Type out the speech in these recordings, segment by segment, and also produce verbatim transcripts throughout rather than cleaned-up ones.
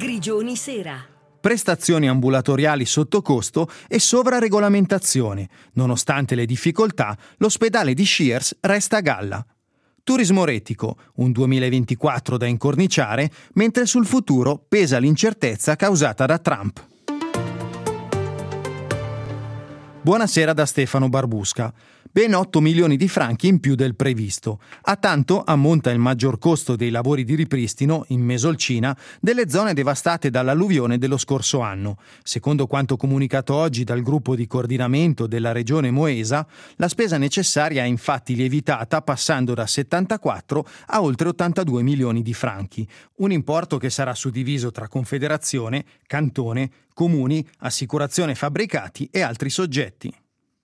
Grigioni Sera. Prestazioni ambulatoriali sotto costo e sovraregolamentazione. Nonostante le difficoltà, l'ospedale di Shears resta a galla. Turismo retico, un duemilaventiquattro da incorniciare, mentre sul futuro pesa l'incertezza causata da Trump. Buonasera da Stefano Barbusca. Ben otto milioni di franchi in più del previsto. A tanto ammonta il maggior costo dei lavori di ripristino, in Mesolcina, delle zone devastate dall'alluvione dello scorso anno. Secondo quanto comunicato oggi dal gruppo di coordinamento della regione Moesa, la spesa necessaria è infatti lievitata passando da settantaquattro a oltre ottantadue milioni di franchi. Un importo che sarà suddiviso tra Confederazione, Cantone, Comuni, Assicurazione Fabbricati e altri soggetti.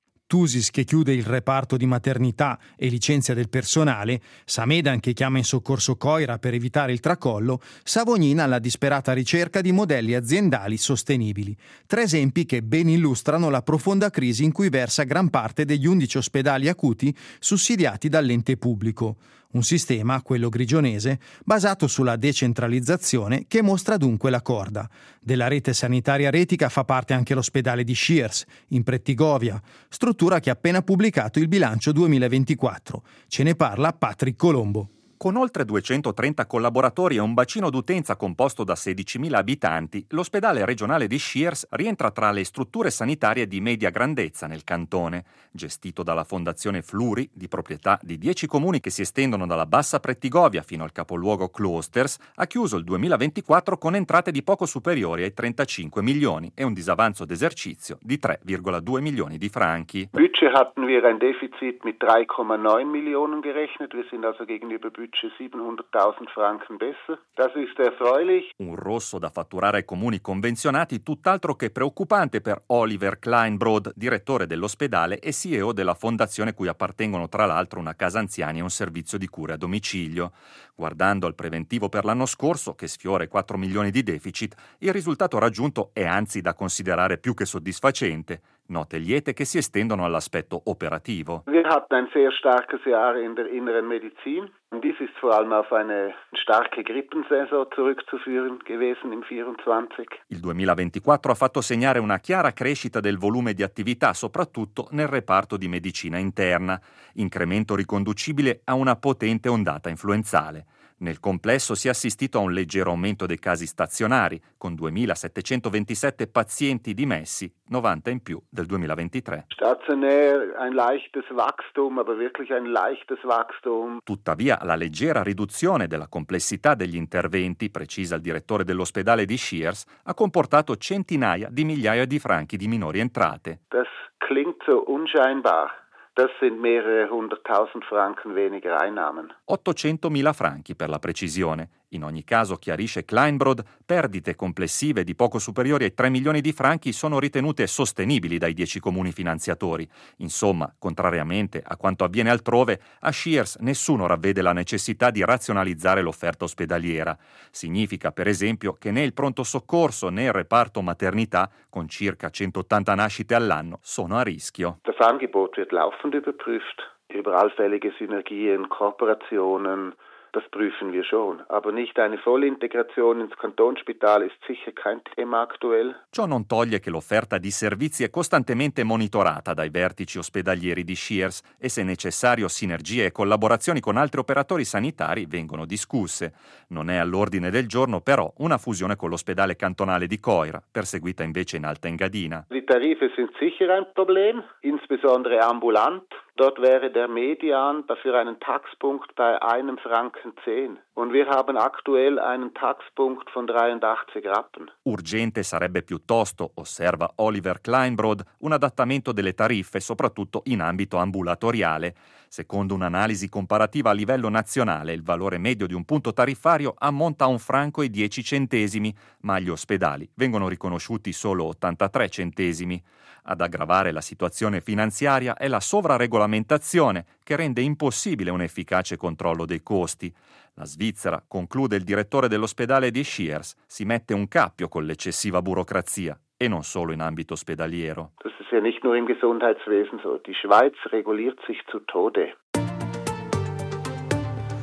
Tusis che chiude il reparto di maternità e licenzia del personale, Samedan che chiama in soccorso Coira per evitare il tracollo, Savognina alla disperata ricerca di modelli aziendali sostenibili. Tre esempi che ben illustrano la profonda crisi in cui versa gran parte degli undici ospedali acuti sussidiati dall'ente pubblico. Un sistema, quello grigionese, basato sulla decentralizzazione che mostra dunque la corda. Della rete sanitaria retica fa parte anche l'ospedale di Shears, in Prettigovia, struttura che ha appena pubblicato il bilancio duemilaventiquattro. Ce ne parla Patrick Colombo. Con oltre duecentotrenta collaboratori e un bacino d'utenza composto da sedicimila abitanti, l'ospedale regionale di Shears rientra tra le strutture sanitarie di media grandezza nel cantone, gestito dalla Fondazione Fluri, di proprietà di dieci comuni che si estendono dalla Bassa Prettigovia fino al capoluogo Klosters. Ha chiuso il duemilaventiquattro con entrate di poco superiori ai trentacinque milioni e un disavanzo d'esercizio di tre virgola due milioni di franchi. Budget hatten wir ein Defizit mit drei Komma neun Millionen gerechnet. Wir sind also gegenüber Budget siebenhunderttausend Franken besser. Das ist erfreulich. Un rosso da fatturare ai comuni convenzionati tutt'altro che preoccupante per Oliver Kleinbrod, direttore dell'ospedale e C E O della fondazione cui appartengono tra l'altro una casa anziani e un servizio di cure a domicilio. Guardando al preventivo per l'anno scorso, che sfiora i quattro milioni di deficit, il risultato raggiunto è anzi da considerare più che soddisfacente. Note liete che si estendono all'aspetto operativo. Wir hatten ein sehr starkes Jahr in der inneren Medizin. Und dies ist vor allem auf eine starke Grippensaison zurückzuführen gewesen im vierundzwanzig. Il duemilaventiquattro ha fatto segnare una chiara crescita del volume di attività, soprattutto nel reparto di medicina interna, incremento riconducibile a una potente ondata influenzale. Nel complesso si è assistito a un leggero aumento dei casi stazionari, con duemilasettecentoventisette pazienti dimessi, novanta in più del duemilaventitré. Stationär ein leichtes Wachstum, aber wirklich ein leichtes Wachstum. Tuttavia, la leggera riduzione della complessità degli interventi, precisa il direttore dell'ospedale di Shears, ha comportato centinaia di migliaia di franchi di minori entrate. Das klingt so unscheinbar. Das sind mehrere hunderttausend Franken weniger Einnahmen. ottocentomila franchi per la precisione. In ogni caso, chiarisce Kleinbrod, perdite complessive di poco superiori ai tre milioni di franchi sono ritenute sostenibili dai dieci comuni finanziatori. Insomma, contrariamente a quanto avviene altrove, a Shears nessuno ravvede la necessità di razionalizzare l'offerta ospedaliera. Significa, per esempio, che né il pronto soccorso né il reparto maternità, con circa centottanta nascite all'anno, sono a rischio. Das Angebot wird laufend überprüft. Über allfällige Synergien, Kooperationen. Das prüfen wir schon, aber nicht eine Vollintegration ins Kantonsspital ist sicher kein Thema aktuell. Ciò non toglie che l'offerta di servizi è costantemente monitorata dai vertici ospedalieri di Shears e se necessario sinergie e collaborazioni con altri operatori sanitari vengono discusse. Non è all'ordine del giorno però una fusione con l'ospedale cantonale di Coira, perseguita invece in Alta Engadina. Die Tarife sind sicher ein Problem, insbesondere ambulant. Dort wäre der Median für einen Taxpunkt bei einem Franken zehn. Und wir haben aktuell einen Taxpunkt von dreiundachtzig Rappen. Urgente sarebbe piuttosto, osserva Oliver Kleinbrod, un adattamento delle tariffe, soprattutto in ambito ambulatoriale. Secondo un'analisi comparativa a livello nazionale, il valore medio di un punto tariffario ammonta a un franco e dieci centesimi, ma agli ospedali vengono riconosciuti solo ottantatré centesimi. Ad aggravare la situazione finanziaria è la sovraregolamentazione, che rende impossibile un efficace controllo dei costi. La Svizzera, conclude il direttore dell'ospedale di Shears, si mette un cappio con l'eccessiva burocrazia e non solo in ambito ospedaliero. Das ist ja nicht nur im Gesundheitswesen so. Die Schweiz reguliert sich zu Tode.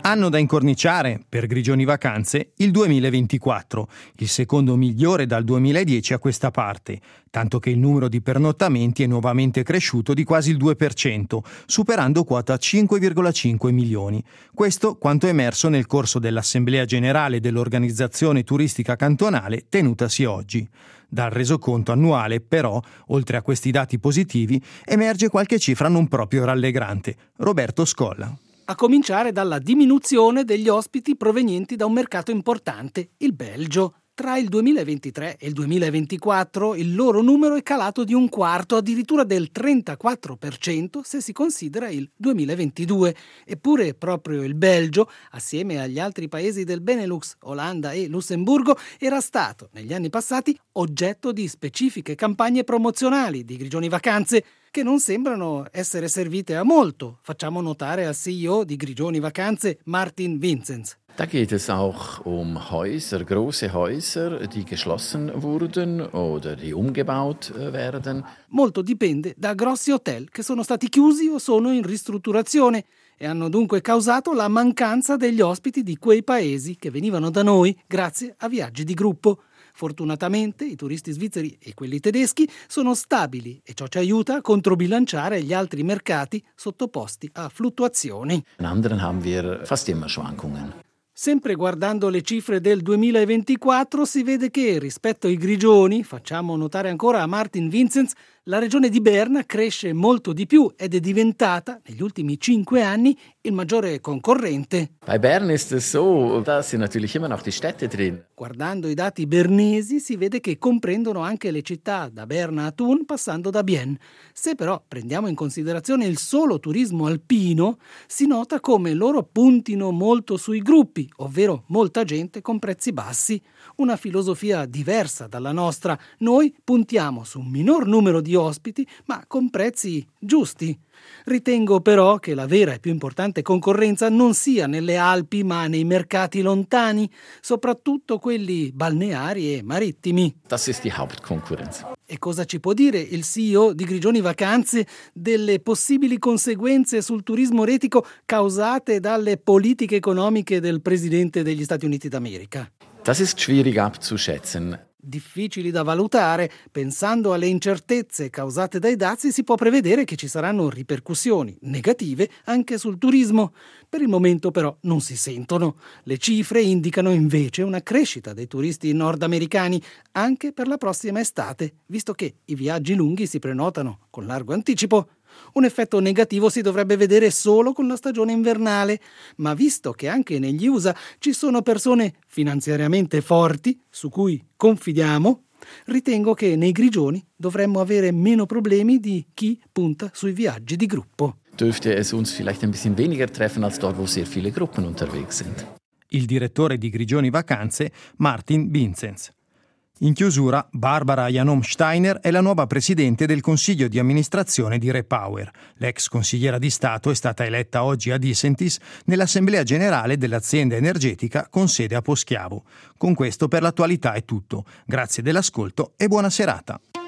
Anno da incorniciare, per Grigioni Vacanze, il duemilaventiquattro, il secondo migliore dal duemiladieci a questa parte, tanto che il numero di pernottamenti è nuovamente cresciuto di quasi il due per cento, superando quota cinque virgola cinque milioni. Questo quanto emerso nel corso dell'Assemblea Generale dell'Organizzazione Turistica Cantonale tenutasi oggi. Dal resoconto annuale, però, oltre a questi dati positivi, emerge qualche cifra non proprio rallegrante. Roberto Scolla. A cominciare dalla diminuzione degli ospiti provenienti da un mercato importante, il Belgio. Tra il duemilaventitré e il duemilaventiquattro il loro numero è calato di un quarto, addirittura del trentaquattro per cento se si considera il duemilaventidue. Eppure proprio il Belgio, assieme agli altri paesi del Benelux, Olanda e Lussemburgo, era stato, negli anni passati, oggetto di specifiche campagne promozionali di Grigioni Vacanze, che non sembrano essere servite a molto, facciamo notare al C E O di Grigioni Vacanze, Martin Vinzenz. Da geht es auch um Häuser, große Häuser, die geschlossen wurden oder die umgebaut werden. Molto dipende da grossi hotel che sono stati chiusi o sono in ristrutturazione e hanno dunque causato la mancanza degli ospiti di quei paesi che venivano da noi grazie a viaggi di gruppo. Fortunatamente i turisti svizzeri e quelli tedeschi sono stabili e ciò ci aiuta a controbilanciare gli altri mercati sottoposti a fluttuazioni. In anderen haben wir fast immer Schwankungen. Sempre guardando le cifre del duemilaventiquattro si vede che rispetto ai Grigioni, facciamo notare ancora a Martin Vinzenz, la regione di Berna cresce molto di più ed è diventata, negli ultimi cinque anni, il maggiore concorrente. Bei Bern ist es so, da sind natürlich immer noch die Städte drin. Guardando i dati bernesi si vede che comprendono anche le città da Berna a Thun passando da Bienne. Se però prendiamo in considerazione il solo turismo alpino, si nota come loro puntino molto sui gruppi, ovvero molta gente con prezzi bassi. Una filosofia diversa dalla nostra. Noi puntiamo su un minor numero di ospiti, ma con prezzi giusti. Ritengo però che la vera e più importante concorrenza non sia nelle Alpi, ma nei mercati lontani, soprattutto quelli balneari e marittimi. Das ist die Hauptkonkurrenz. E cosa ci può dire il C E O di Grigioni Vacanze delle possibili conseguenze sul turismo retico causate dalle politiche economiche del Presidente degli Stati Uniti d'America? Das ist schwierig abzuschätzen. Difficili da valutare, pensando alle incertezze causate dai dazi si può prevedere che ci saranno ripercussioni negative anche sul turismo. Per il momento però non si sentono. Le cifre indicano invece una crescita dei turisti nordamericani anche per la prossima estate, visto che i viaggi lunghi si prenotano con largo anticipo. Un effetto negativo si dovrebbe vedere solo con la stagione invernale, ma visto che anche negli U S A ci sono persone finanziariamente forti, su cui confidiamo, ritengo che nei Grigioni dovremmo avere meno problemi di chi punta sui viaggi di gruppo. Dürfte es uns vielleicht ein bisschen weniger treffen als dort, wo sehr viele Gruppen unterwegs sind. Il direttore di Grigioni Vacanze, Martin Vinzenz. In chiusura, Barbara Janom-Steiner è la nuova presidente del consiglio di amministrazione di Repower. L'ex consigliera di Stato è stata eletta oggi a Disentis nell'assemblea generale dell'azienda energetica con sede a Poschiavo. Con questo per l'attualità è tutto. Grazie dell'ascolto e buona serata.